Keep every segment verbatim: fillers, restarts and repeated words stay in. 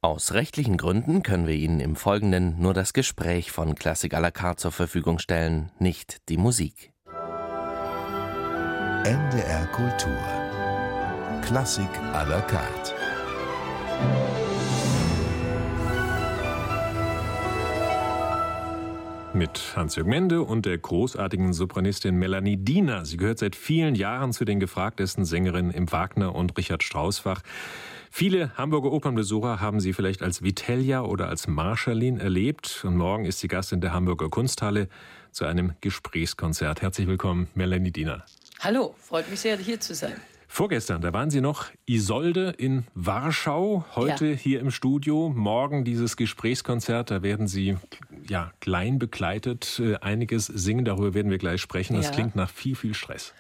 Aus rechtlichen Gründen können wir Ihnen im Folgenden nur das Gespräch von Klassik à la carte zur Verfügung stellen, nicht die Musik. N D R Kultur. Klassik à la carte. Mit Hans-Jörg Mende und der großartigen Sopranistin Melanie Diener. Sie gehört seit vielen Jahren zu den gefragtesten Sängerinnen im Wagner- und Richard-Strauss-Fach. Viele Hamburger Opernbesucher haben sie vielleicht als Vitellia oder als Marschallin erlebt. Und morgen ist sie Gast in der Hamburger Kunsthalle zu einem Gesprächskonzert. Herzlich willkommen, Melanie Diener. Hallo, freut mich sehr, hier zu sein. Vorgestern, da waren Sie noch Isolde in Warschau, heute ja. Hier im Studio. Morgen dieses Gesprächskonzert, da werden Sie ja, klein begleitet äh, einiges singen, darüber werden wir gleich sprechen. Das ja. klingt nach viel, viel Stress.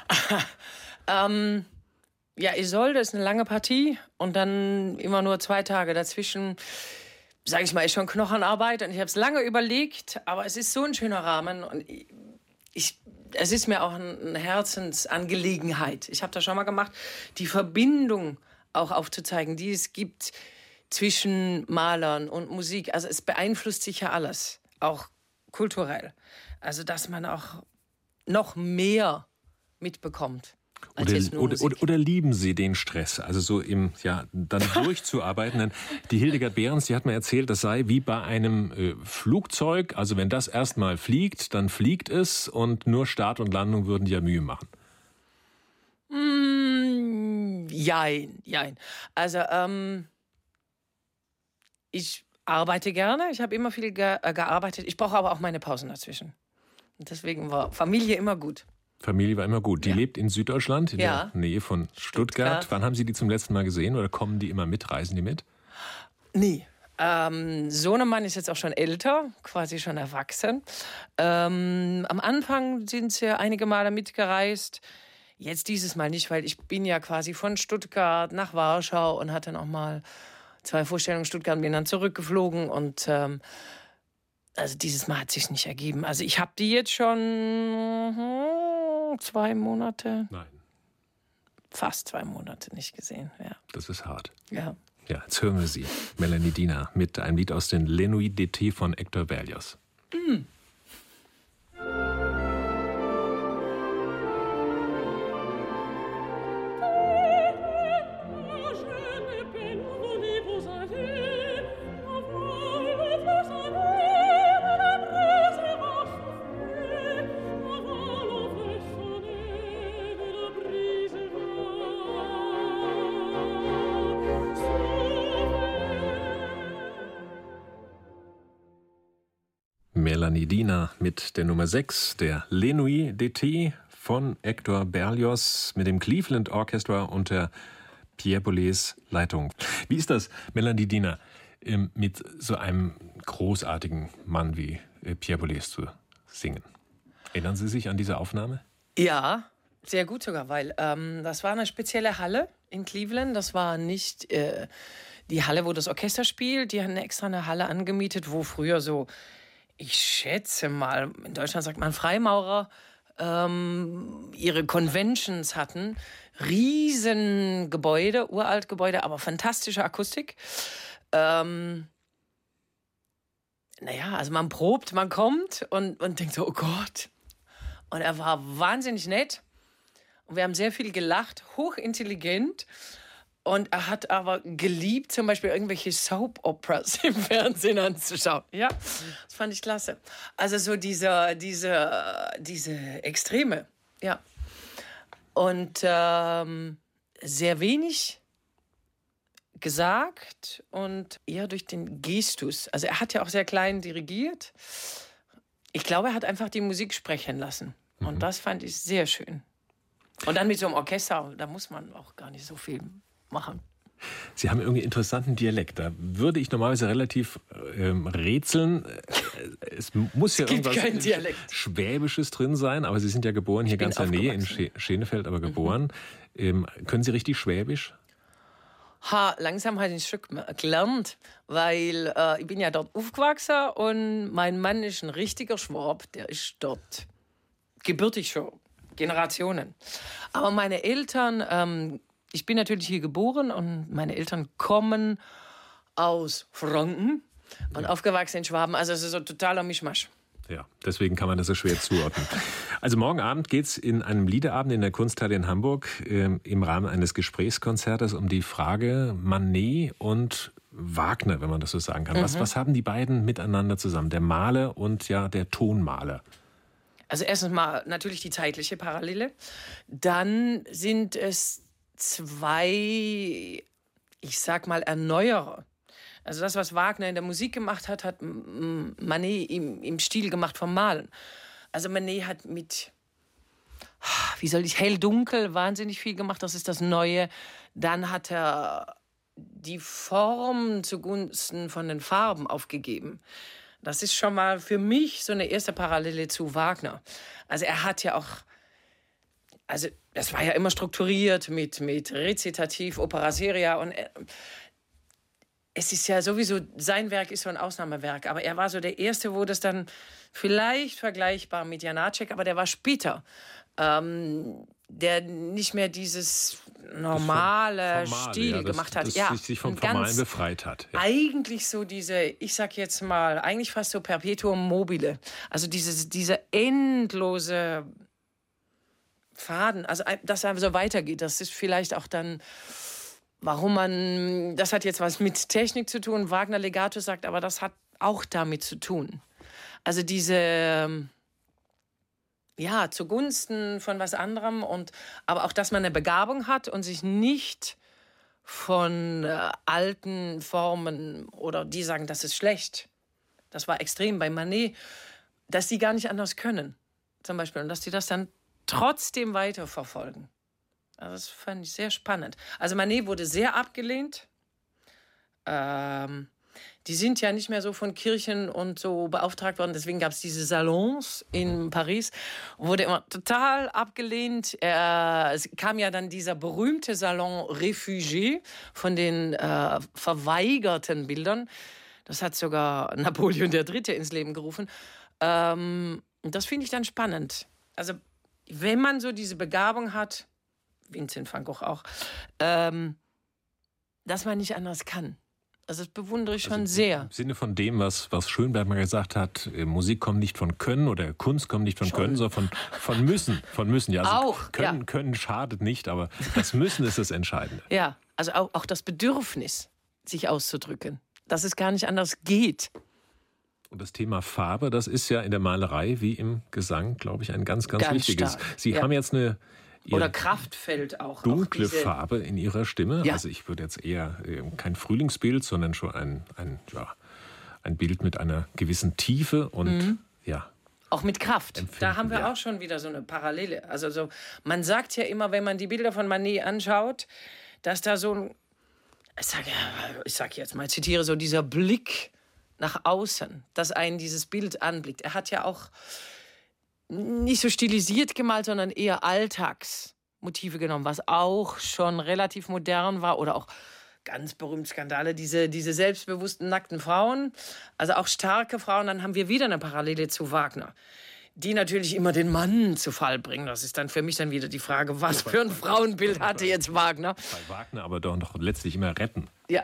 ähm, ja, Isolde ist eine lange Partie und dann immer nur zwei Tage dazwischen. Sag ich mal, ist schon Knochenarbeit und ich habe es lange überlegt, aber es ist so ein schöner Rahmen und ich, ich es ist mir auch eine Herzensangelegenheit. Ich habe das schon mal gemacht, die Verbindung auch aufzuzeigen, die es gibt zwischen Malern und Musik. Also es beeinflusst sich ja alles, auch kulturell. Also dass man auch noch mehr mitbekommt. Oder, oder, oder, oder lieben Sie den Stress, also so im, ja, dann durchzuarbeiten? Denn die Hildegard Behrens, die hat mir erzählt, das sei wie bei einem äh, Flugzeug. Also wenn das erstmal fliegt, dann fliegt es und nur Start und Landung würden die ja Mühe machen. Mm, jein, jein. Also ähm, ich arbeite gerne, ich habe immer viel ge- äh, gearbeitet. Ich brauche aber auch meine Pausen dazwischen. Und deswegen war Familie immer gut. Familie war immer gut. Die ja. lebt in Süddeutschland, in ja. der Nähe von Stuttgart. Stuttgart. Wann haben Sie die zum letzten Mal gesehen oder kommen die immer mit? Reisen die mit? Nie. Ähm, Sohnemann ist jetzt auch schon älter, quasi schon erwachsen. Ähm, am Anfang sind sie einige Male mitgereist. Jetzt dieses Mal nicht, weil ich bin ja quasi von Stuttgart nach Warschau und hatte noch mal zwei Vorstellungen in Stuttgart und bin dann zurückgeflogen und ähm, also dieses Mal hat es sich nicht ergeben. Also ich habe die jetzt schon hm, zwei Monate. Nein. Fast zwei Monate nicht gesehen, ja. Das ist hart. Ja. Ja, jetzt hören wir sie, Melanie Diener, mit einem Lied aus den Les Nuits d'été von Hector Berlioz. Mm. Melanie Diener mit der Nummer sechs, der Les Nuits d'été von Hector Berlioz mit dem Cleveland Orchestra unter Pierre Boulez Leitung. Wie ist das, Melanie Diener, mit so einem großartigen Mann wie Pierre Boulez zu singen? Erinnern Sie sich an diese Aufnahme? Ja, sehr gut sogar, weil ähm, das war eine spezielle Halle in Cleveland. Das war nicht äh, die Halle, wo das Orchester spielt. Die hatten extra eine Halle angemietet, wo früher so, ich schätze mal, in Deutschland sagt man Freimaurer, ähm, ihre Conventions hatten. Riesengebäude, uralt Gebäude, aber fantastische Akustik. Ähm, naja, also man probt, man kommt und, und denkt so, oh Gott. Und er war wahnsinnig nett. Und wir haben sehr viel gelacht, hochintelligent. Und er hat aber geliebt, zum Beispiel irgendwelche Soap-Operas im Fernsehen anzuschauen. Ja, das fand ich klasse. Also so diese, diese, diese Extreme, ja. Und ähm, sehr wenig gesagt und eher durch den Gestus. Also er hat ja auch sehr klein dirigiert. Ich glaube, er hat einfach die Musik sprechen lassen. Mhm. Und das fand ich sehr schön. Und dann mit so einem Orchester, da muss man auch gar nicht so viel machen. Sie haben irgendwie interessanten Dialekt. Da würde ich normalerweise relativ ähm, rätseln. Es muss ja es gibt irgendwas kein Dialekt. Schwäbisches drin sein, aber Sie sind ja geboren hier ganz in der Nähe, in Sch- Schenefeld, aber geboren. Mhm. Ähm, können Sie richtig Schwäbisch? Ha, langsam habe ich ein Stück gelernt, weil äh, ich bin ja dort aufgewachsen und mein Mann ist ein richtiger Schwab, der ist dort gebürtig schon, Generationen. Aber meine Eltern, ähm, ich bin natürlich hier geboren und meine Eltern kommen aus Franken und ja. aufgewachsen in Schwaben. Also es ist so ein totaler Mischmasch. Ja, deswegen kann man das so schwer zuordnen. Also morgen Abend geht es in einem Liederabend in der Kunsthalle in Hamburg äh, im Rahmen eines Gesprächskonzertes um die Frage Manet und Wagner, wenn man das so sagen kann. Mhm. Was, was haben die beiden miteinander zusammen? Der Maler und ja der Tonmaler. Also erstens mal natürlich die zeitliche Parallele. Dann sind es zwei, ich sag mal, Erneuerer. Also das, was Wagner in der Musik gemacht hat, hat Manet im, im Stil gemacht vom Malen. Also Manet hat mit, wie soll ich, hell-dunkel wahnsinnig viel gemacht, das ist das Neue. Dann hat er die Form zugunsten von den Farben aufgegeben. Das ist schon mal für mich so eine erste Parallele zu Wagner. Also er hat ja auch, also das war ja immer strukturiert mit, mit Rezitativ, Opera seria und er, es ist ja sowieso, sein Werk ist so ein Ausnahmewerk, aber er war so der Erste, wo das dann vielleicht vergleichbar mit Janáček, aber der war später, ähm, der nicht mehr dieses normale Formale, Stil ja, das, gemacht hat. Das ja, sich vom Formalen befreit hat. Ja. Eigentlich so diese, ich sag jetzt mal, eigentlich fast so Perpetuum mobile, also diese, diese endlose Faden, also dass er so weitergeht, das ist vielleicht auch dann warum man, das hat jetzt was mit Technik zu tun, Wagner Legato sagt, aber das hat auch damit zu tun. Also diese, ja, zugunsten von was anderem und, aber auch, dass man eine Begabung hat und sich nicht von äh, alten Formen oder die sagen, das ist schlecht. Das war extrem bei Manet, dass die gar nicht anders können, zum Beispiel, und dass die das dann trotzdem weiterverfolgen. Also das fand ich sehr spannend. Also Manet wurde sehr abgelehnt. Ähm, die sind ja nicht mehr so von Kirchen und so beauftragt worden. Deswegen gab es diese Salons in Paris. Wurde immer total abgelehnt. Er, es kam ja dann dieser berühmte Salon Réfugié von den äh, verweigerten Bildern. Das hat sogar Napoleon der Dritte ins Leben gerufen. Ähm, das finde ich dann spannend. Also wenn man so diese Begabung hat, Vincent van Gogh auch, ähm, dass man nicht anders kann. Also das bewundere ich schon also sehr. Im Sinne von dem, was, was Schönberg mal gesagt hat, Musik kommt nicht von Können oder Kunst kommt nicht von schon. Können, sondern von, von Müssen. Von Müssen. Ja, also auch, können, ja. können schadet nicht, aber das Müssen ist das Entscheidende. Ja, also auch, auch das Bedürfnis, sich auszudrücken, dass es gar nicht anders geht. Und das Thema Farbe, das ist ja in der Malerei wie im Gesang, glaube ich, ein ganz, ganz, ganz wichtiges. Stark. Sie ja. haben jetzt eine Oder Kraftfeld auch. Dunkle auch diese Farbe in Ihrer Stimme. Ja. Also ich würde jetzt eher äh, kein Frühlingsbild, sondern schon ein, ein, ja, ein Bild mit einer gewissen Tiefe und mhm. ja. Auch mit Kraft. Empfinden, da haben wir ja. auch schon wieder so eine Parallele. Also so, man sagt ja immer, wenn man die Bilder von Manet anschaut, dass da so ein, ich sage ich sag jetzt mal, ich zitiere so, dieser Blick nach außen, dass einen dieses Bild anblickt. Er hat ja auch nicht so stilisiert gemalt, sondern eher Alltagsmotive genommen, was auch schon relativ modern war. Oder auch ganz berühmt Skandale, diese, diese selbstbewussten, nackten Frauen, also auch starke Frauen. Dann haben wir wieder eine Parallele zu Wagner, die natürlich immer den Mann zu Fall bringen. Das ist dann für mich dann wieder die Frage, was für ein Frauenbild hatte jetzt Wagner? Bei Wagner aber doch noch letztlich immer retten. Ja.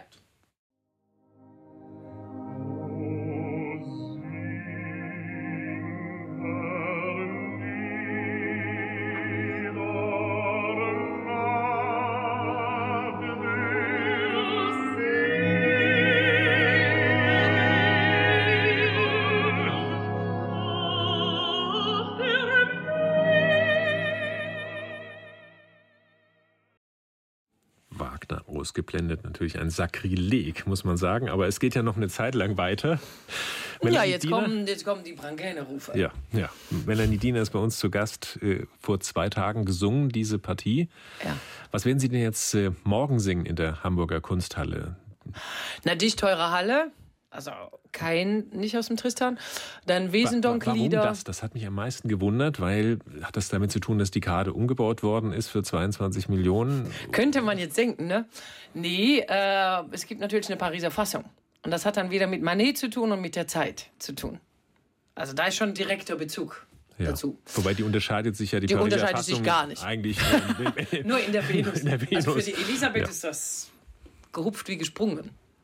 Ausgeblendet, natürlich ein Sakrileg, muss man sagen. Aber es geht ja noch eine Zeit lang weiter. Ja, jetzt kommen, jetzt kommen die Brangäne-Rufe. Ja, ja. Melanie Diener ist bei uns zu Gast, äh, vor zwei Tagen gesungen, diese Partie. Ja. Was werden Sie denn jetzt äh, morgen singen in der Hamburger Kunsthalle? Na, dicht teure Halle. Also kein, nicht aus dem Tristan. Dann Wesendonck-Lieder. Warum das? Das hat mich am meisten gewundert, weil hat das damit zu tun, dass die gerade umgebaut worden ist für zweiundzwanzig Millionen? Könnte man jetzt denken, ne? Nee, äh, es gibt natürlich eine Pariser Fassung. Und das hat dann wieder mit Manet zu tun und mit der Zeit zu tun. Also da ist schon direkter Bezug ja. dazu. Wobei die unterscheidet sich ja die, die Pariser unterscheidet Fassung sich gar nicht. Eigentlich nur in der Venus. In der Venus. Also für die Elisabeth ja. ist das gehupft wie gesprungen.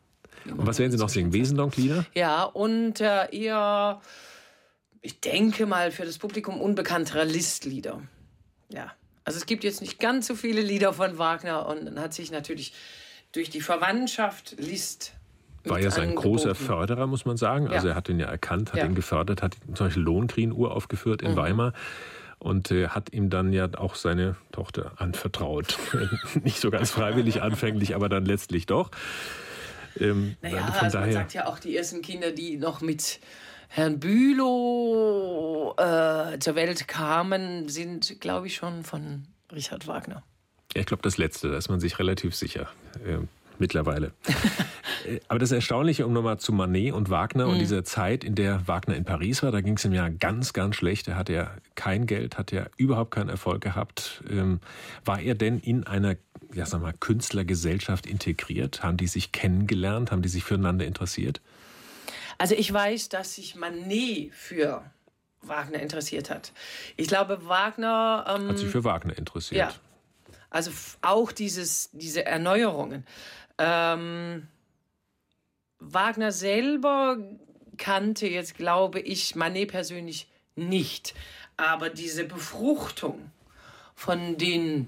Und was werden Sie noch singen? Wesendonck-Lieder? Ja, und äh, eher, ich denke mal, für das Publikum unbekanntere Liszt-Lieder. Ja, also es gibt jetzt nicht ganz so viele Lieder von Wagner und dann hat sich natürlich durch die Verwandtschaft Liszt war ja sein angeboten. Großer Förderer, muss man sagen. Also ja. er hat ihn ja erkannt, hat ja. ihn gefördert, hat zum Beispiel Lohengrin uraufgeführt in mhm. Weimar und äh, hat ihm dann ja auch seine Tochter anvertraut. Nicht so ganz freiwillig anfänglich, aber dann letztlich doch. Ähm, naja, von also daher, man sagt ja auch, die ersten Kinder, die noch mit Herrn Bülow äh, zur Welt kamen, sind, glaube ich, schon von Richard Wagner. Ja, ich glaube, das Letzte, da ist man sich relativ sicher. Äh, mittlerweile. Aber das Erstaunliche, um nochmal zu Manet und Wagner mhm. und dieser Zeit, in der Wagner in Paris war, da ging es ihm ja ganz, ganz schlecht. Er hatte ja kein Geld, hat ja überhaupt keinen Erfolg gehabt. Ähm, war er denn in einer, ja, sag mal, Künstlergesellschaft integriert? Haben die sich kennengelernt? Haben die sich füreinander interessiert? Also ich weiß, dass sich Manet für Wagner interessiert hat. Ich glaube, Wagner... Ähm, hat sich für Wagner interessiert. Ja, also auch dieses, diese Erneuerungen. Ähm, Wagner selber kannte jetzt, glaube ich, Manet persönlich nicht. Aber diese Befruchtung von den,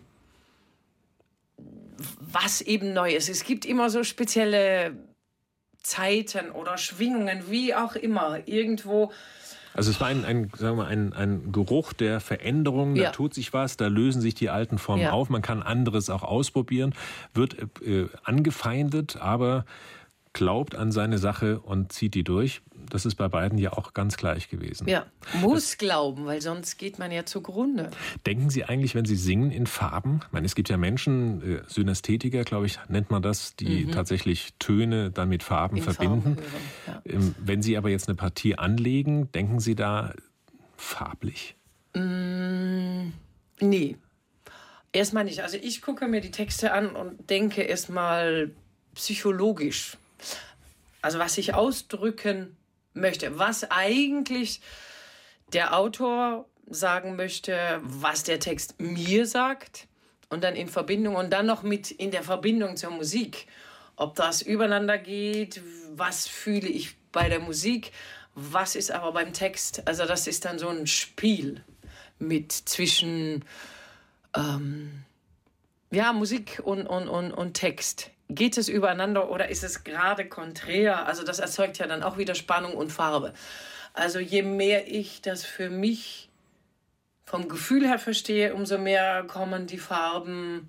was eben neu ist. Es gibt immer so spezielle Zeiten oder Schwingungen, wie auch immer, irgendwo. Also es war ein, ein, sagen wir, ein, ein Geruch der Veränderung, da ja. tut sich was, da lösen sich die alten Formen ja. auf, man kann anderes auch ausprobieren, wird äh, angefeindet, aber glaubt an seine Sache und zieht die durch. Das ist bei beiden ja auch ganz gleich gewesen. Ja, muss das, glauben, weil sonst geht man ja zugrunde. Denken Sie eigentlich, wenn Sie singen, in Farben? Ich meine, es gibt ja Menschen, äh, Synästhetiker, glaube ich, nennt man das, die mhm. tatsächlich Töne dann mit Farben in verbinden. Farben hören, ja. ähm, wenn Sie aber jetzt eine Partie anlegen, denken Sie da farblich? Mm, nee, erstmal nicht. Also ich gucke mir die Texte an und denke erstmal psychologisch. Also was ich ausdrücken möchte, was eigentlich der Autor sagen möchte, was der Text mir sagt und dann in Verbindung und dann noch mit in der Verbindung zur Musik. Ob das übereinander geht, was fühle ich bei der Musik, was ist aber beim Text. Also das ist dann so ein Spiel mit zwischen ähm, ja, Musik und, und, und, und Text. Geht es übereinander oder ist es gerade konträr? Also das erzeugt ja dann auch wieder Spannung und Farbe. Also je mehr ich das für mich vom Gefühl her verstehe, umso mehr kommen die Farben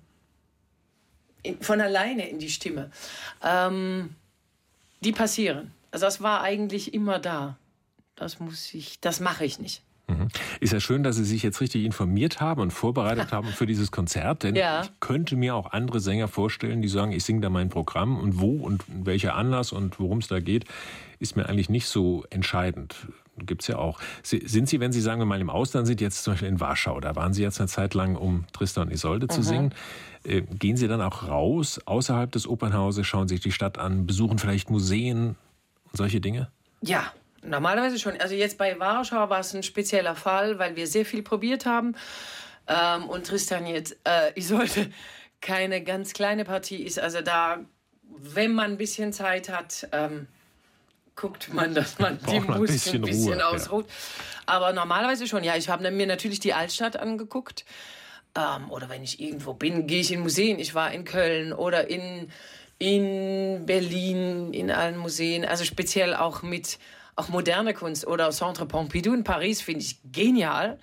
in, von alleine in die Stimme. Ähm, die passieren. Also das war eigentlich immer da. Das muss ich, das mache ich nicht. Ist ja schön, dass Sie sich jetzt richtig informiert haben und vorbereitet haben für dieses Konzert, denn ja. ich könnte mir auch andere Sänger vorstellen, die sagen, ich singe da mein Programm und wo und welcher Anlass und worum es da geht, ist mir eigentlich nicht so entscheidend. Gibt es ja auch. Sind Sie, wenn Sie, sagen wir mal, im Ausland sind, jetzt zum Beispiel in Warschau, da waren Sie jetzt eine Zeit lang, um Tristan und Isolde zu mhm. singen, äh, gehen Sie dann auch raus, außerhalb des Opernhauses, schauen sich die Stadt an, besuchen vielleicht Museen und solche Dinge? Ja. Normalerweise schon. Also jetzt bei Warschau war es ein spezieller Fall, weil wir sehr viel probiert haben. Ähm, und Tristan jetzt, äh, Isolde, keine ganz kleine Partie ist. Also da, wenn man ein bisschen Zeit hat, ähm, guckt man, dass man die Musik ein bisschen, bisschen ausruht. Ja. Aber normalerweise schon. Ja, ich habe mir natürlich die Altstadt angeguckt. Ähm, oder wenn ich irgendwo bin, gehe ich in Museen. Ich war in Köln oder in, in Berlin, in allen Museen. Also speziell auch mit... Auch moderne Kunst oder Centre Pompidou in Paris finde ich genial.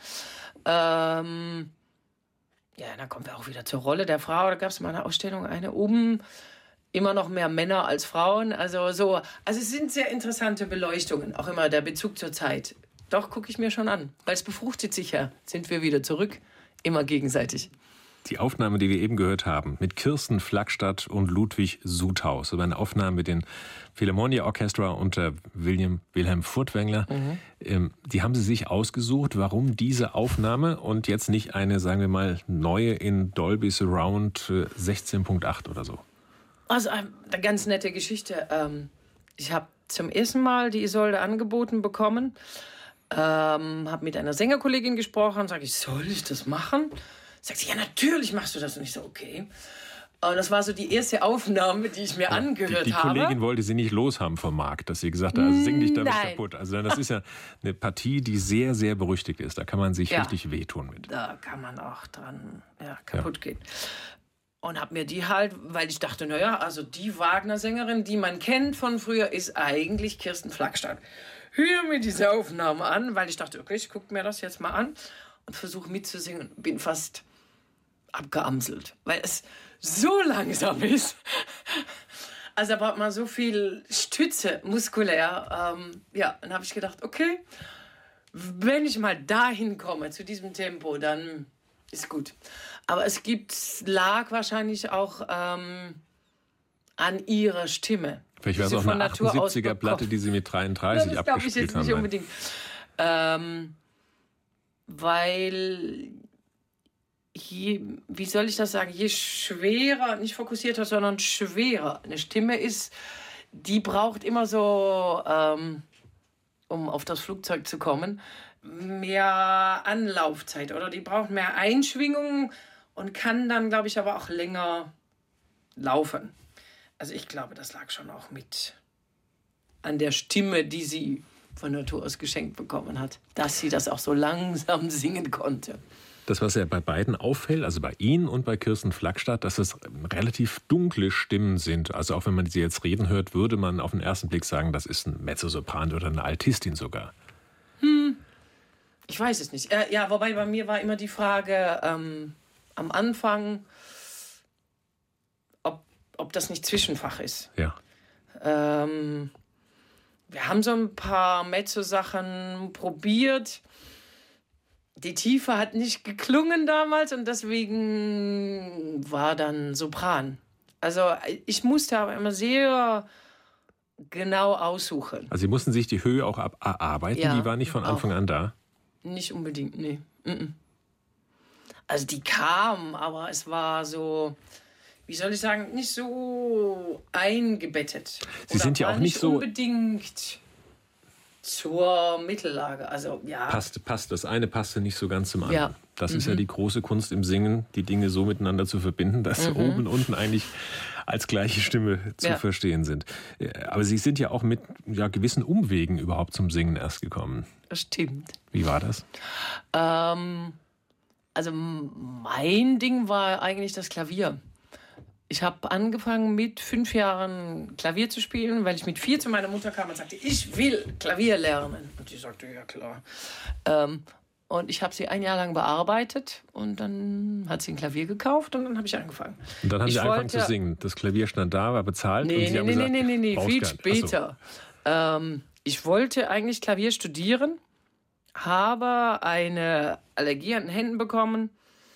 Ähm, ja, dann kommen wir auch wieder zur Rolle der Frau. Da gab es mal eine Ausstellung, eine oben, immer noch mehr Männer als Frauen. Also so, also es sind sehr interessante Beleuchtungen, auch immer der Bezug zur Zeit. Doch, gucke ich mir schon an, weil es befruchtet sich ja. Sind wir wieder zurück, immer gegenseitig. Die Aufnahme, die wir eben gehört haben, mit Kirsten Flackstadt und Ludwig Suthaus, über eine Aufnahme mit den Philharmonia Orchestra unter William, Wilhelm Furtwängler, mhm. ähm, die haben Sie sich ausgesucht. Warum diese Aufnahme und jetzt nicht eine, sagen wir mal, neue in Dolby Surround äh, sechzehn Komma acht oder so? Also eine ganz nette Geschichte. Ähm, ich habe zum ersten Mal die Isolde angeboten bekommen, ähm, habe mit einer Sängerkollegin gesprochen, sage ich, soll ich das machen? Sagt sie, ja, natürlich machst du das. Und ich so, okay. Und das war so die erste Aufnahme, die ich mir ja, angehört die, die habe. Die Kollegin wollte sie nicht loshaben vom Markt, dass sie gesagt hat, also sing dich damit Nein. kaputt. Also das ist ja eine Partie, die sehr, sehr berüchtigt ist. Da kann man sich ja. richtig wehtun mit. Da kann man auch dran ja, kaputt ja. gehen. Und hab mir die halt, weil ich dachte, naja, also die Wagner-Sängerin, die man kennt von früher, ist eigentlich Kirsten Flagstadt. Hör mir diese Aufnahme an, weil ich dachte, okay, ich gucke mir das jetzt mal an und versuche mitzusingen. Bin fast abgeamselt, weil es so langsam ist. Also da braucht man so viel Stütze muskulär. Ähm, ja, dann habe ich gedacht, okay, wenn ich mal dahin komme, zu diesem Tempo, dann ist gut. Aber es gibt, lag wahrscheinlich auch ähm, an ihrer Stimme. Vielleicht wäre es auch eine achtundsiebziger-Platte, die sie mit dreiunddreißig ja, das abgespielt haben. Das glaube ich jetzt nicht unbedingt. Ähm, weil... Je, wie soll ich das sagen, je schwerer, nicht fokussierter, sondern schwerer eine Stimme ist, die braucht immer so, ähm, um auf das Flugzeug zu kommen, mehr Anlaufzeit oder die braucht mehr Einschwingung und kann dann, glaube ich, aber auch länger laufen. Also ich glaube, das lag schon auch mit an der Stimme, die sie von Natur aus geschenkt bekommen hat, dass sie das auch so langsam singen konnte. Das, was ja bei beiden auffällt, also bei Ihnen und bei Kirsten Flagstadt, dass es relativ dunkle Stimmen sind. Also auch wenn man sie jetzt reden hört, würde man auf den ersten Blick sagen, das ist ein Mezzosopran oder eine Altistin sogar. Hm, ich weiß es nicht. Äh, ja, wobei bei mir war immer die Frage ähm, am Anfang, ob, ob das nicht Zwischenfach ist. Ja. Ähm, wir haben so ein paar Mezzo-Sachen probiert. Die Tiefe hat nicht geklungen damals und deswegen war dann Sopran. Also ich musste aber immer sehr genau aussuchen. Also Sie mussten sich die Höhe auch erarbeiten, ja, die war nicht von Anfang an da? Nicht unbedingt, nee. Also die kam, aber es war so, wie soll ich sagen, nicht so eingebettet. Sie sind ja auch nicht so... unbedingt... zur Mittellage, also ja. Passt, passt. Das eine passte nicht so ganz zum anderen. Ja. Das mhm. ist ja die große Kunst im Singen, die Dinge so miteinander zu verbinden, dass mhm. oben und unten eigentlich als gleiche Stimme zu ja. verstehen sind. Aber Sie sind ja auch mit ja, gewissen Umwegen überhaupt zum Singen erst gekommen. Das stimmt. Wie war das? Ähm, also mein Ding war eigentlich das Klavier. Ich habe angefangen mit fünf Jahren Klavier zu spielen, weil ich mit vier zu meiner Mutter kam und sagte, ich will Klavier lernen. Und die sagte, ja klar. Ähm, und ich habe sie ein Jahr lang bearbeitet und dann hat sie ein Klavier gekauft und dann habe ich angefangen. Und dann haben ich Sie angefangen wollte, zu singen. Das Klavier stand da, war bezahlt nee, und Sie nee, haben nee, gesagt, nee, nee, nee, viel So. später. Ähm, ich wollte eigentlich Klavier studieren, habe eine Allergie an den Händen bekommen.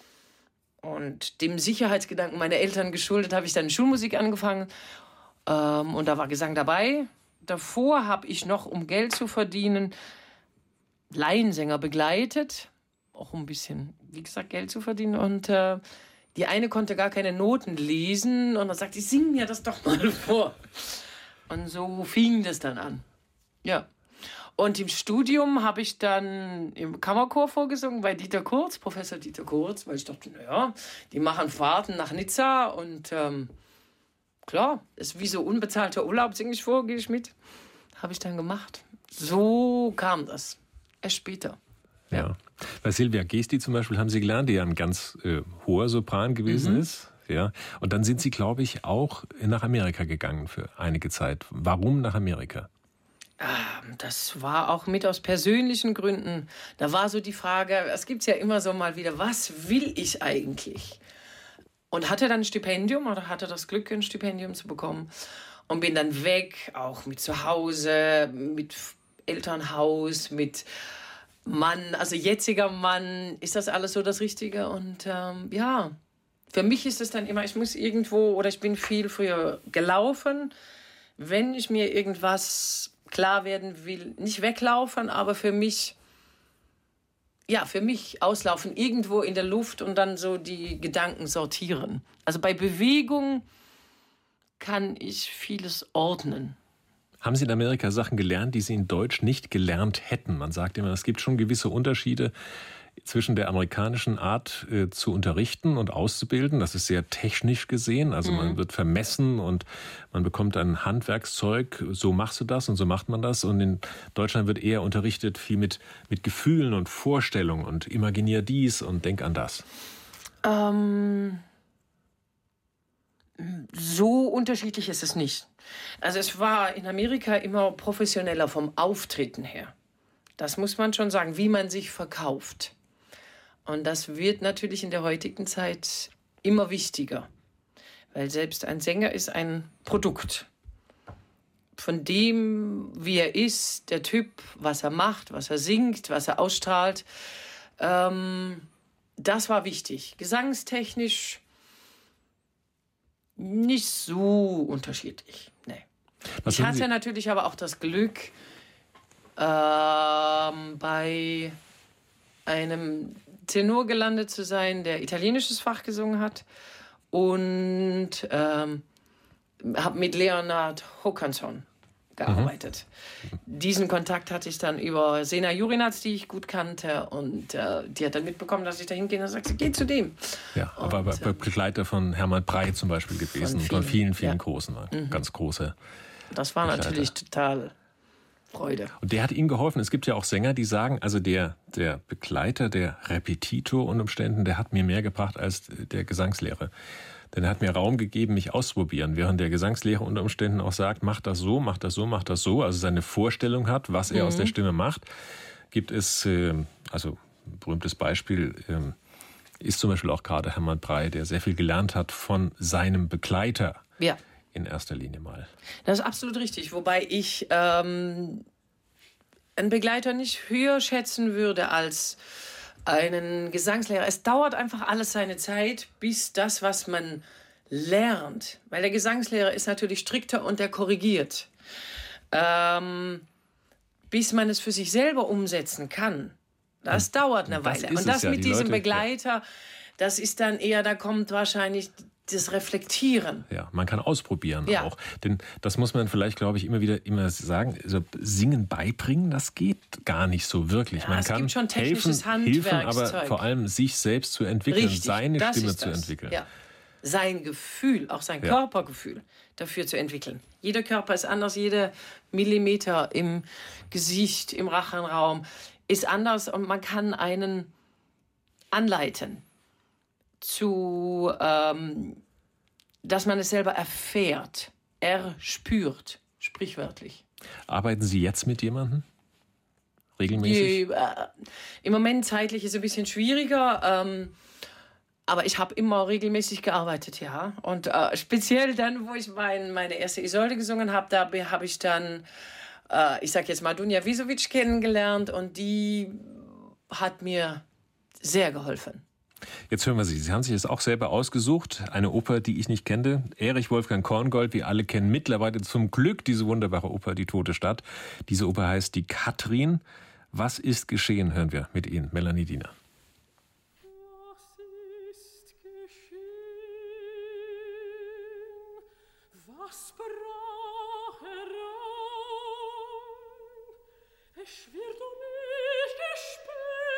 Und dem Sicherheitsgedanken meiner Eltern geschuldet, habe ich dann Schulmusik angefangen. Ähm, und da war Gesang dabei. Davor habe ich noch, um Geld zu verdienen, Laiensänger begleitet. Auch um ein bisschen, wie gesagt, Geld zu verdienen. Und äh, die eine konnte gar keine Noten lesen. Und dann sagte sie, sing mir das doch mal vor. Und so fing das dann an. Ja. Und im Studium habe ich dann im Kammerchor vorgesungen bei Dieter Kurz, Professor Dieter Kurz, weil ich dachte, naja, die machen Fahrten nach Nizza und ähm, klar, ist wie so unbezahlter Urlaub, singe ich vor, gehe ich mit. Habe ich dann gemacht. So kam das. Erst später. Ja. ja. Bei Silvia Gesti zum Beispiel haben Sie gelernt, die ja ein ganz äh, hoher Sopran gewesen mhm. ist. Ja. Und dann sind Sie, glaube ich, auch nach Amerika gegangen für einige Zeit. Warum nach Amerika? Das war auch mit aus persönlichen Gründen. Da war so die Frage, es gibt ja immer so mal wieder, was will ich eigentlich? Und hatte dann ein Stipendium oder hatte das Glück, ein Stipendium zu bekommen. Und bin dann weg, auch mit zu Hause, mit Elternhaus, mit Mann, also jetziger Mann. Ist das alles so das Richtige? Und ähm, ja, für mich ist es dann immer, ich muss irgendwo, oder ich bin viel früher gelaufen, wenn ich mir irgendwas klar werden will, nicht weglaufen, aber für mich, ja, für mich auslaufen, irgendwo in der Luft und dann so die Gedanken sortieren. Also bei Bewegung kann ich vieles ordnen. Haben Sie in Amerika Sachen gelernt, die Sie in Deutsch nicht gelernt hätten? Man sagt immer, es gibt schon gewisse Unterschiede zwischen der amerikanischen Art äh, zu unterrichten und auszubilden. Das ist sehr technisch gesehen. Also mhm. man wird vermessen und man bekommt ein Handwerkszeug. So machst du das und so macht man das. Und in Deutschland wird eher unterrichtet viel mit, mit Gefühlen und Vorstellungen und imaginier dies und denk an das. Ähm, so unterschiedlich ist es nicht. Also es war in Amerika immer professioneller vom Auftreten her. Das muss man schon sagen, wie man sich verkauft. Und das wird natürlich in der heutigen Zeit immer wichtiger. Weil selbst ein Sänger ist ein Produkt. Von dem, wie er ist, der Typ, was er macht, was er singt, was er ausstrahlt, ähm, das war wichtig. Gesangstechnisch nicht so unterschiedlich. Nee. Ich hatte Sie? natürlich aber auch das Glück, ähm, bei einem Tenor gelandet zu sein, der italienisches Fach gesungen hat. Und ähm, habe mit Leonard Håkansson gearbeitet. Mhm. Diesen Kontakt hatte ich dann über Sena Jurinac, die ich gut kannte. Und äh, die hat dann mitbekommen, dass ich da hingehe und sagte, geh zu dem. Ja, und, aber äh, Begleiter von Hermann Prey zum Beispiel gewesen. Von vielen, von vielen, vielen ja. großen. Mhm. Ganz große Das war Begleiter. Natürlich total Freude. Und der hat Ihnen geholfen. Es gibt ja auch Sänger, die sagen, also der, der Begleiter, der Repetitor unter Umständen, der hat mir mehr gebracht als der Gesangslehrer. Denn er hat mir Raum gegeben, mich auszuprobieren, während der Gesangslehrer unter Umständen auch sagt, mach das so, mach das so, mach das so, also seine Vorstellung hat, was er mhm. aus der Stimme macht. Gibt es, äh, also ein berühmtes Beispiel, äh, ist zum Beispiel auch gerade Hermann Prey, der sehr viel gelernt hat von seinem Begleiter. Ja. In erster Linie mal. Das ist absolut richtig, wobei ich ähm, einen Begleiter nicht höher schätzen würde als einen Gesangslehrer. Es dauert einfach alles seine Zeit, bis das, was man lernt, weil der Gesangslehrer ist natürlich strikter und der korrigiert, ähm, bis man es für sich selber umsetzen kann. Das und dauert eine Weile. Und das ja, mit die diesem Leute, Begleiter, ja. das ist dann eher, da kommt wahrscheinlich das Reflektieren. Ja, man kann ausprobieren ja. auch. Denn das muss man vielleicht, glaube ich, immer wieder immer sagen. Also Singen beibringen, das geht gar nicht so wirklich. Ja, man es kann gibt schon technisches helfen, aber vor allem sich selbst zu entwickeln, Richtig, seine Stimme zu entwickeln. Ja. Sein Gefühl, auch sein ja. Körpergefühl dafür zu entwickeln. Jeder Körper ist anders, jeder Millimeter im Gesicht, im Rachenraum ist anders und man kann einen anleiten. Zu, ähm, dass man es selber erfährt, erspürt, sprichwörtlich. Arbeiten Sie jetzt mit jemandem? Regelmäßig? Die, äh, Im Moment zeitlich ist es ein bisschen schwieriger, ähm, aber ich habe immer regelmäßig gearbeitet, ja. Und äh, speziell dann, wo ich mein, meine erste Isolde gesungen habe, da habe ich dann, äh, ich sag jetzt mal, Dunja Visovic kennengelernt und die hat mir sehr geholfen. Jetzt hören wir Sie. Sie haben sich das auch selber ausgesucht. Eine Oper, die ich nicht kannte. Erich Wolfgang Korngold, wir alle kennen mittlerweile zum Glück diese wunderbare Oper, Die Tote Stadt. Diese Oper heißt Die Katrin. Was ist geschehen, hören wir mit Ihnen, Melanie Diener. Was ist geschehen? Was brach herein? Es wird um mich gespenst.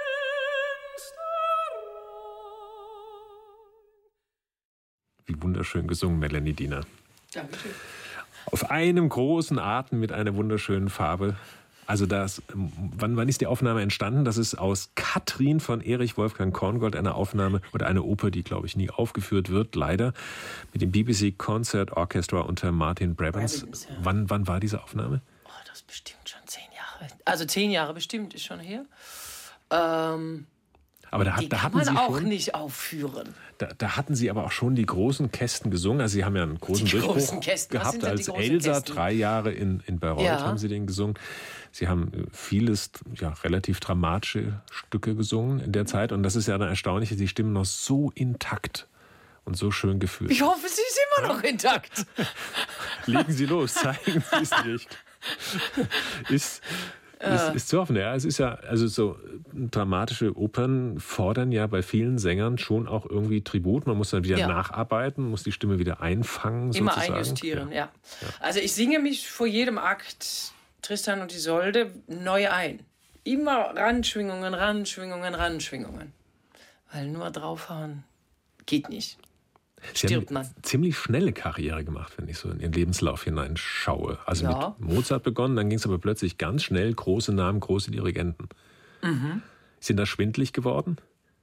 Wie wunderschön gesungen, Melanie Diener. Dankeschön. Auf einem großen Atem mit einer wunderschönen Farbe. Also das, wann, wann ist die Aufnahme entstanden? Das ist aus Katrin von Erich Wolfgang Korngold, eine Aufnahme oder eine Oper, die, glaube ich, nie aufgeführt wird, leider, mit dem B B C Concert Orchestra unter Martin Brabants. Ja. Wann, wann war diese Aufnahme? Oh, das ist bestimmt schon zehn Jahre. Also zehn Jahre bestimmt ist schon her. Ähm... Aber da, die da kann hatten man Sie auch schon, nicht aufführen. Da, da hatten Sie aber auch schon die großen Kästen gesungen. Also Sie haben ja einen großen die Durchbruch großen Kästen. gehabt als Elsa. Kästen? Drei Jahre in, in Bayreuth ja. haben Sie den gesungen. Sie haben vieles, ja, relativ dramatische Stücke gesungen in der Zeit. Und das ist ja dann erstaunlich, dass die Stimmen noch so intakt und so schön gefühlt. Ich hoffe, sie ist immer noch intakt. Legen Sie los, zeigen Sie es nicht. Ist... Ist, ist zu hoffen, ja. Es ist ja, also so dramatische Opern fordern ja bei vielen Sängern schon auch irgendwie Tribut. Man muss dann wieder ja. nacharbeiten, muss die Stimme wieder einfangen. Immer sozusagen. einjustieren, ja. Ja. ja. Also ich singe mich vor jedem Akt Tristan und Isolde neu ein. immer Randschwingungen, Randschwingungen, Randschwingungen. Weil nur draufhauen geht nicht. Sie Stirbt haben man. eine ziemlich schnelle Karriere gemacht, wenn ich so in Ihren Lebenslauf hineinschaue. Also Ja. mit Mozart begonnen, dann ging es aber plötzlich ganz schnell, große Namen, große Dirigenten. Mhm. Sind da schwindlig geworden?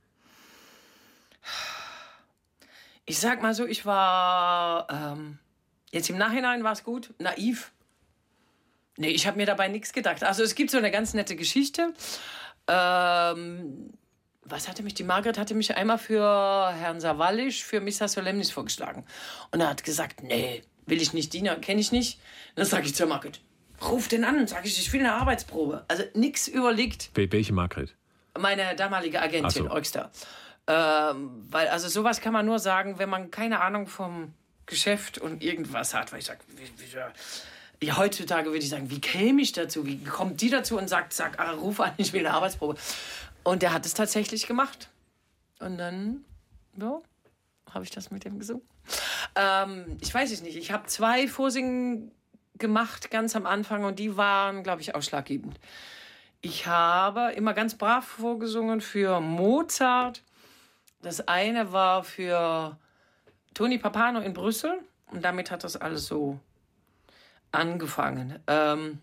Ich sag mal so, ich war, ähm, jetzt im Nachhinein war es gut, naiv. Nee, ich habe mir dabei nichts gedacht. Also es gibt so eine ganz nette Geschichte. Ähm, was hatte mich, die Margret hatte mich einmal für Herrn Sawallisch, für Missa Solemnis vorgeschlagen. Und er hat gesagt, nee, will ich nicht, Dina, kenne ich nicht. Dann sage ich zur Margret, ruf den an, sage ich, ich will eine Arbeitsprobe. Also nichts überlegt. Welche Margret? Meine damalige Agentin, Ach so. Eugster. Ähm, weil, also sowas kann man nur sagen, wenn man keine Ahnung vom Geschäft und irgendwas hat. Weil ich sage, wie, wie, ja, heutzutage würde ich sagen, wie käme ich dazu? Wie kommt die dazu und sagt, sag, ah, ruf an, ich will eine Arbeitsprobe. Und der hat es tatsächlich gemacht. Und dann, ja, habe ich das mit dem gesungen. Ähm, ich weiß es nicht. Ich habe zwei Vorsingen gemacht ganz am Anfang und die waren, glaube ich, ausschlaggebend. Ich habe immer ganz brav vorgesungen für Mozart. Das eine war für Tony Pappano in Brüssel. Und damit hat das alles so angefangen. Ähm,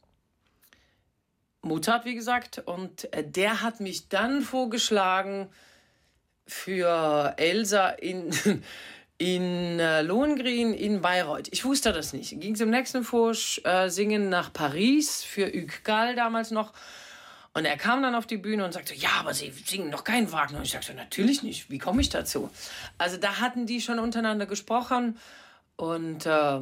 Mozart, wie gesagt. Und äh, der hat mich dann vorgeschlagen für Elsa in, in äh, Lohengrin in Bayreuth. Ich wusste das nicht. Ging zum nächsten Vorsingen nach Paris für Hugues Gall damals noch. Und er kam dann auf die Bühne und sagte, ja, aber Sie singen noch keinen Wagner. Und ich sagte, natürlich nicht. Wie komme ich dazu? Also da hatten die schon untereinander gesprochen. Und äh,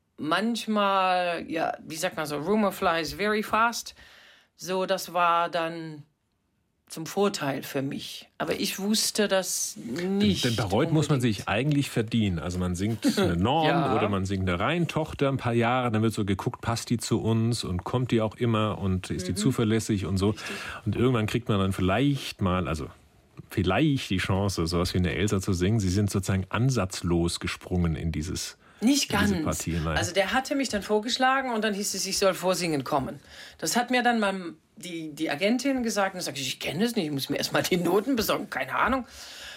manchmal, ja, wie sagt man so, rumor flies very fast. So, das war dann zum Vorteil für mich. Aber ich wusste das nicht. Denn Bayreuth muss man sich eigentlich verdienen. Also man singt eine Norm Ja. oder man singt eine Rheintochter ein paar Jahre, dann wird so geguckt, passt die zu uns und kommt die auch immer und ist die zuverlässig und so. Und irgendwann kriegt man dann vielleicht mal, also vielleicht die Chance, sowas wie eine Elsa zu singen. Sie sind sozusagen ansatzlos gesprungen in dieses Nicht in diese ganz. Partie hinein. Also der hatte mich dann vorgeschlagen und dann hieß es, ich soll vorsingen kommen. Das hat mir dann mein, die, die Agentin gesagt und sagte, ich kenne es nicht, ich muss mir erstmal die Noten besorgen, keine Ahnung.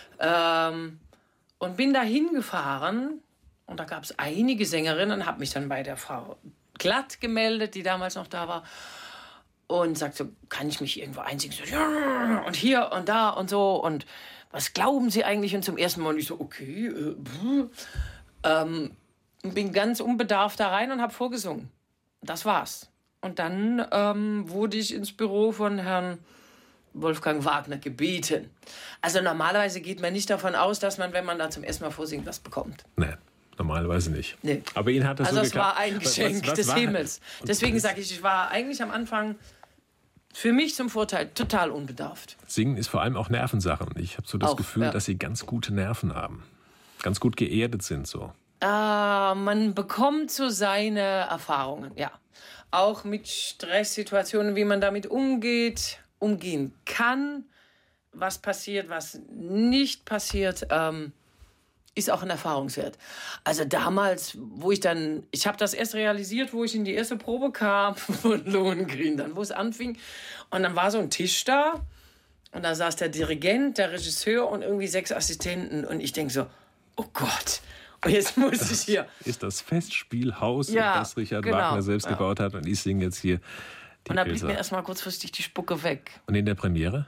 Ähm, und bin da hingefahren und da gab es einige Sängerinnen, habe mich dann bei der Frau Glatt gemeldet, die damals noch da war. Und sagte, kann ich mich irgendwo einsingen? So, ja, und hier und da und so. Und was glauben Sie eigentlich? Und zum ersten Mal, und ich so, okay, äh, pff. ähm, bin ganz unbedarft da rein und habe vorgesungen. Das war's. Und dann ähm, wurde ich ins Büro von Herrn Wolfgang Wagner gebeten. Also normalerweise geht man nicht davon aus, dass man, wenn man da zum ersten Mal vorsingt, was bekommt. Nee, normalerweise nicht. Nee. Aber Ihnen hat das Also so es geklappt. war ein Geschenk Was- was des war- Himmels. Deswegen sage ich, ich war eigentlich am Anfang für mich zum Vorteil total unbedarft. Singen ist vor allem auch Nervensache. Und ich habe so das Auch, Gefühl, ja. dass Sie ganz gute Nerven haben. Ganz gut geerdet sind so. Ah, man bekommt so seine Erfahrungen, ja. Auch mit Stresssituationen, wie man damit umgeht, umgehen kann, was passiert, was nicht passiert, ähm, ist auch ein Erfahrungswert. Also damals, wo ich dann, ich habe das erst realisiert, wo ich in die erste Probe kam von Lohengrin, dann wo es anfing. Und dann war so ein Tisch da und da saß der Dirigent, der Regisseur und irgendwie sechs Assistenten. Und ich denke so, oh Gott, und jetzt muss ich hier. Ist das Festspielhaus, Ja, das Richard genau, Wagner selbst ja. gebaut hat. Und ich singe jetzt hier die Und da blieb Elsa. mir erstmal kurzfristig die Spucke weg. Und in der Premiere?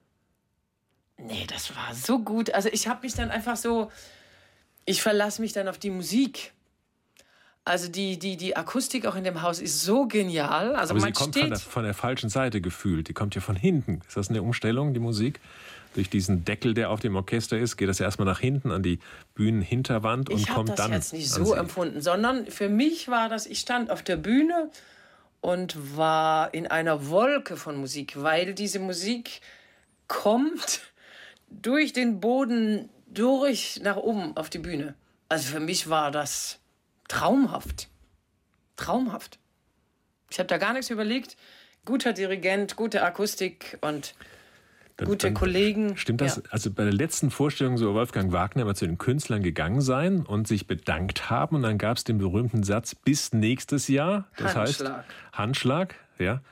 Nee, das war so gut. Also ich habe mich dann einfach so, ich verlasse mich dann auf die Musik. Also die, die, die Akustik auch in dem Haus ist so genial. Also Aber sie man kommt von steht, der, von der falschen Seite gefühlt. Die kommt ja von hinten. Ist das eine Umstellung, die Musik? Durch diesen Deckel, der auf dem Orchester ist, geht das erstmal nach hinten an die Bühnenhinterwand und ich habe kommt das dann jetzt nicht an so Sie. empfunden, sondern für mich war das, ich stand auf der Bühne und war in einer Wolke von Musik, weil diese Musik kommt durch den Boden durch nach oben auf die Bühne. Also für mich war das traumhaft. Traumhaft. Ich habe da gar nichts überlegt. Guter Dirigent, gute Akustik und Dann- gute dann- Kollegen. Stimmt das? Ja. Also bei der letzten Vorstellung soll Wolfgang Wagner mal zu den Künstlern gegangen sein und sich bedankt haben. Und dann gab es den berühmten Satz, bis nächstes Jahr. Das Handschlag. heißt, Handschlag, ja.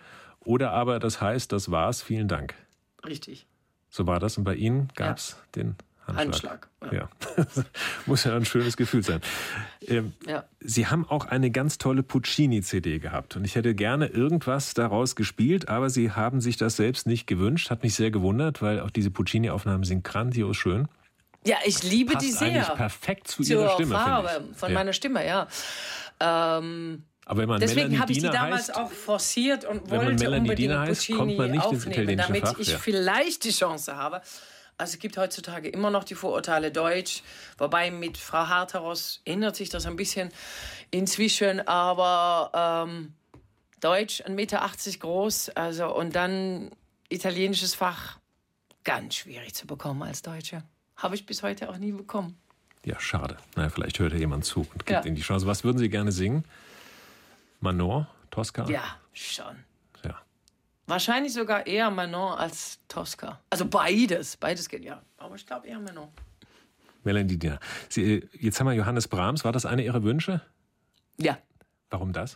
Oder aber das heißt, das war's, vielen Dank. Richtig. So war das. Und bei Ihnen gab es ja. den Handschlag. Handschlag. Ja. Ja. Muss ja ein schönes Gefühl sein. Ähm, ja. Sie haben auch eine ganz tolle Puccini-C D gehabt. Und ich hätte gerne irgendwas daraus gespielt, aber Sie haben sich das selbst nicht gewünscht. Hat mich sehr gewundert, weil auch diese Puccini-Aufnahmen sind grandios schön. Ja, ich liebe Passt die sehr. eigentlich perfekt zu Zur Ihrer Stimme, Farbe finde ich. von ja. meiner Stimme, ja. Ähm, aber wenn man deswegen habe ich die Dina damals heißt, auch forciert und wenn man wollte Melanie unbedingt Dina heißt, Puccini kommt man nicht ins aufnehmen, italienische damit Fach, ich ja. vielleicht die Chance habe. Also es gibt heutzutage immer noch die Vorurteile Deutsch, wobei mit Frau Harteros ändert sich das ein bisschen inzwischen, aber ähm, Deutsch, ein Meter achtzig groß, also und dann italienisches Fach, ganz schwierig zu bekommen als Deutsche. Habe ich bis heute auch nie bekommen. Ja, schade. Naja, vielleicht hört ja jemand zu und gibt Ja. Ihnen die Chance. Was würden Sie gerne singen? Manon, Tosca? Ja, schon. Ja. Wahrscheinlich sogar eher Manon als Tosca. Also beides. Beides geht ja. Aber ich glaube eher Manon. Melanie Dina. Sie, jetzt haben wir Johannes Brahms. War das einer Ihrer Wünsche? Ja, Warum das?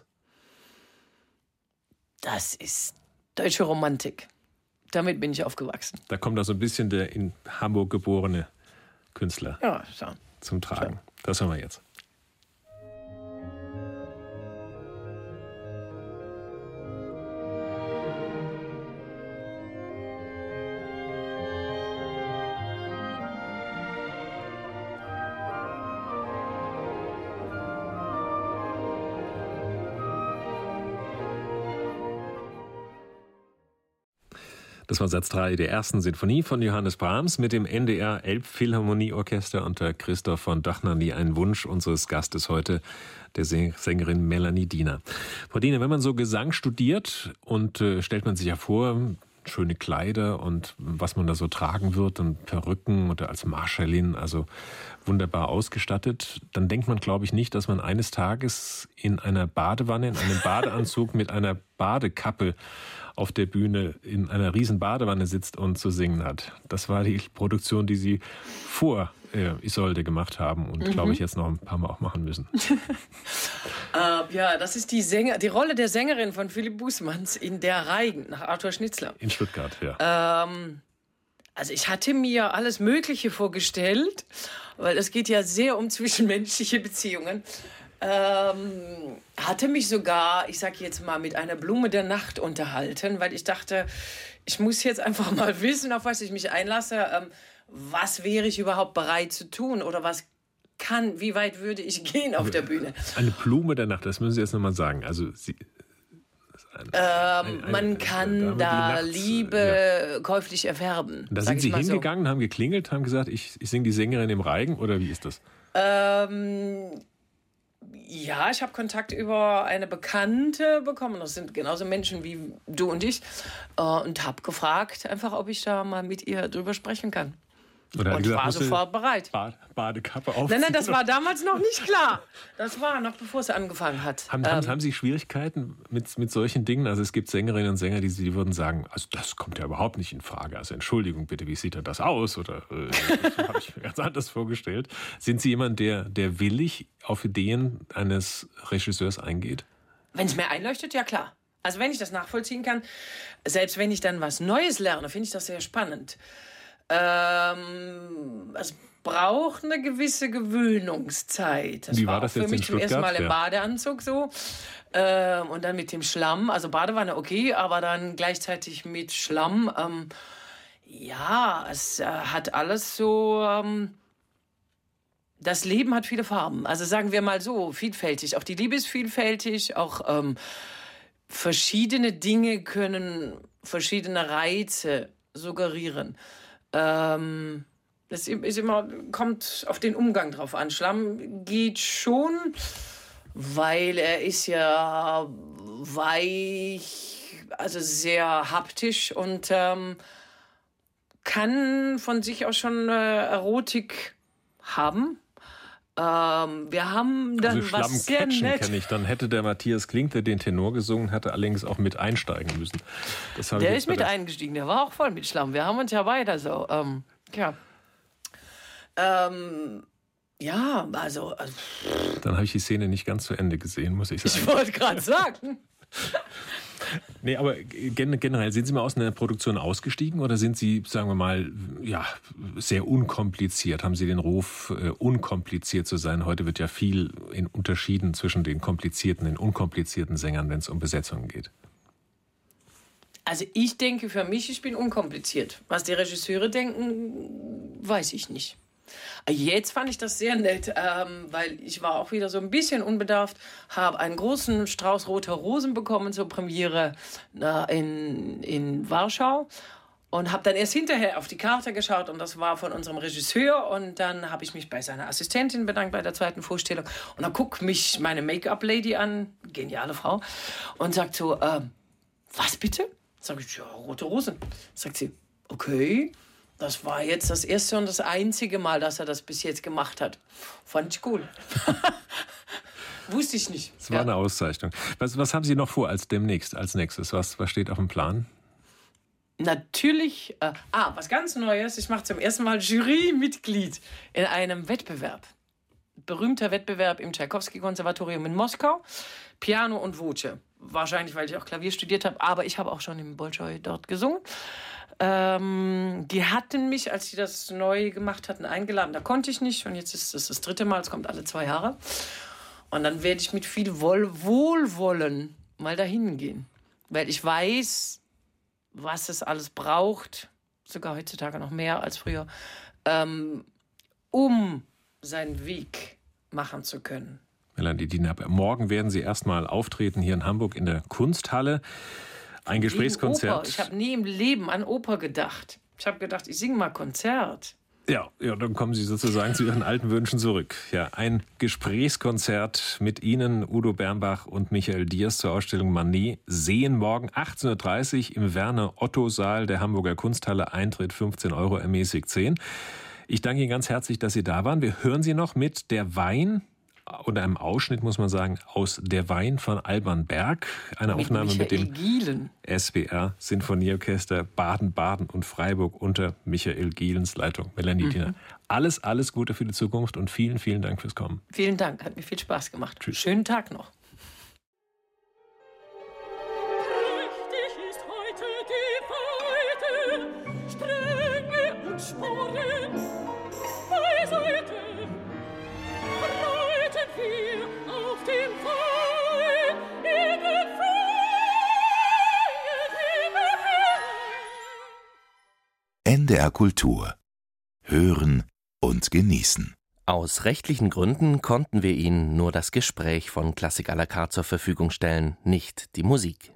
das ist deutsche Romantik. Damit bin ich aufgewachsen. Da kommt auch so ein bisschen der in Hamburg geborene Künstler Ja, so. zum Tragen. Das hören wir jetzt. Das war Satz drei der ersten Sinfonie von Johannes Brahms mit dem N D R Elbphilharmonieorchester unter Christoph von Dohnanyi. Ein Wunsch unseres Gastes heute, der Sängerin Melanie Dina. Frau Dina, wenn man so Gesang studiert und äh, stellt man sich ja vor, schöne Kleider und was man da so tragen wird und Perücken oder als Marschallin, also wunderbar ausgestattet, dann denkt man, glaube ich, nicht, dass man eines Tages in einer Badewanne, in einem Badeanzug mit einer Badekappe auf der Bühne in einer riesen Badewanne sitzt und zu singen hat. Das war die Produktion, die Sie vor äh, Isolde gemacht haben und, mhm. glaube ich, jetzt noch ein paar Mal auch machen müssen. äh, ja, das ist die, Sänger, die Rolle der Sängerin von Philipp Bußmanns in Der Reigen nach Arthur Schnitzler. In Stuttgart, ja. Ähm, also ich hatte mir alles Mögliche vorgestellt, weil es geht ja sehr um zwischenmenschliche Beziehungen. Ähm, hatte mich sogar, ich sag jetzt mal, mit einer Blume der Nacht unterhalten, weil ich dachte, ich muss jetzt einfach mal wissen, auf was ich mich einlasse. Ähm, was wäre ich überhaupt bereit zu tun oder was kann, wie weit würde ich gehen auf der Bühne? Eine Blume der Nacht, das müssen Sie jetzt nochmal sagen. Also Sie, ein, ähm, eine, man kann eine, da nachts, Liebe ja. käuflich erwerben. Da sind Sie hingegangen, so. haben geklingelt, haben gesagt, ich, ich singe die Sängerin im Reigen, oder wie ist das? Ähm... Ja, ich habe Kontakt über eine Bekannte bekommen. Das sind genauso Menschen wie du und ich. Und habe gefragt, einfach, ob ich da mal mit ihr drüber sprechen kann. Oder und gesagt, war sofort bereit. Bad, Badekappe aufziehen. Nein, nein, das war damals noch nicht klar. Das war noch bevor es angefangen hat. Haben, ähm, haben Sie Schwierigkeiten mit, mit solchen Dingen? Also es gibt Sängerinnen und Sänger, die, die würden sagen, also das kommt ja überhaupt nicht in Frage. Also Entschuldigung bitte, wie sieht denn das aus? Oder äh, das habe ich mir ganz anders vorgestellt. Sind Sie jemand, der, der willig auf Ideen eines Regisseurs eingeht? Wenn es mir einleuchtet, ja klar. Also wenn ich das nachvollziehen kann, selbst wenn ich dann was Neues lerne, finde ich das sehr spannend. Ähm, es braucht eine gewisse Gewöhnungszeit. Das Wie war, war das für jetzt mich in zum ersten Stuttgart? Mal im Ja. Badeanzug so. Ähm, und dann mit dem Schlamm. Also Badewanne okay, aber dann gleichzeitig mit Schlamm. Ähm, ja, es äh, hat alles so... Ähm, das Leben hat viele Farben. Also sagen wir mal so, vielfältig. Auch die Liebe ist vielfältig. Auch ähm, verschiedene Dinge können verschiedene Reize suggerieren. Ähm, das ist immer, kommt auf den Umgang drauf an. Schlamm geht schon, weil er ist ja weich, also sehr haptisch und ähm, kann von sich aus schon äh, Erotik haben. Ähm, wir haben dann also was sehr nett. Kenne ich. Dann hätte der Matthias Klink, der den Tenor gesungen hatte, allerdings auch mit einsteigen müssen. Das der ist mit eingestiegen, der war auch voll mit Schlamm. Wir haben uns ja beide so, ähm, ja. Ähm, ja, also... also dann habe ich die Szene nicht ganz zu Ende gesehen, muss ich sagen. Ich wollte gerade sagen. Nee, aber gen- generell, sind Sie mal aus einer Produktion ausgestiegen oder sind Sie, sagen wir mal, ja, sehr unkompliziert? Haben Sie den Ruf, äh, unkompliziert zu sein? Heute wird ja viel in unterschieden zwischen den komplizierten und den unkomplizierten Sängern, wenn es um Besetzungen geht. Also ich denke für mich, ich bin unkompliziert. Was die Regisseure denken, weiß ich nicht. Jetzt fand ich das sehr nett, ähm, weil ich war auch wieder so ein bisschen unbedarft, habe einen großen Strauß roter Rosen bekommen zur Premiere na, in, in Warschau und habe dann erst hinterher auf die Karte geschaut und das war von unserem Regisseur und dann habe ich mich bei seiner Assistentin bedankt bei der zweiten Vorstellung und dann guckt mich meine Make-up-Lady an, geniale Frau, und sagt so, ähm, was bitte? Sag ich, ja, rote Rosen. Sagt sie, okay. Das war jetzt das erste und das einzige Mal, dass er das bis jetzt gemacht hat. Fand ich cool. Wusste ich nicht. Es war ja eine Auszeichnung. Was, was haben Sie noch vor als demnächst, als nächstes? Was, was steht auf dem Plan? Natürlich, äh, ah, was ganz Neues. Ich mache zum ersten Mal Jurymitglied in einem Wettbewerb. Berühmter Wettbewerb im Tschaikowski-Konservatorium in Moskau. Piano und Voce. Wahrscheinlich, weil ich auch Klavier studiert habe, aber ich habe auch schon im Bolschoi dort gesungen. Ähm, die hatten mich, als sie das neu gemacht hatten, eingeladen. Da konnte ich nicht und jetzt ist es das dritte Mal, es kommt alle zwei Jahre. Und dann werde ich mit viel Wohl- Wohlwollen mal dahin gehen. Weil ich weiß, was es alles braucht, sogar heutzutage noch mehr als früher, ähm, um seinen Weg machen zu können. Melanie Diener, morgen werden Sie erstmal auftreten hier in Hamburg in der Kunsthalle. Ein Gesprächskonzert. Ich habe nie im Leben an Oper gedacht. Ich habe gedacht, ich singe mal Konzert. Ja, ja, dann kommen Sie sozusagen zu Ihren alten Wünschen zurück. Ja, ein Gesprächskonzert mit Ihnen, Udo Bernbach und Michael Diers zur Ausstellung Manet sehen morgen achtzehn Uhr dreißig im Werner-Otto-Saal der Hamburger Kunsthalle. Eintritt fünfzehn Euro, ermäßigt zehn. Ich danke Ihnen ganz herzlich, dass Sie da waren. Wir hören Sie noch mit Der Wein. Oder einem Ausschnitt, muss man sagen, aus Der Wein von Alban Berg. Eine mit Aufnahme Michael mit dem Gielen. S W R-Sinfonieorchester Baden-Baden und Freiburg unter Michael Gielens Leitung. Melanie mhm. Diener. Alles, alles Gute für die Zukunft und vielen, vielen Dank fürs Kommen. Vielen Dank, hat mir viel Spaß gemacht. Tschüss. Schönen Tag noch. Prächtig ist heute die Weite, Stränge und Sporen beiseite. Auf dem Wein, in den freien Himmel. N D R Kultur. Hören und genießen. Aus rechtlichen Gründen konnten wir Ihnen nur das Gespräch von Klassik à la carte zur Verfügung stellen, nicht die Musik.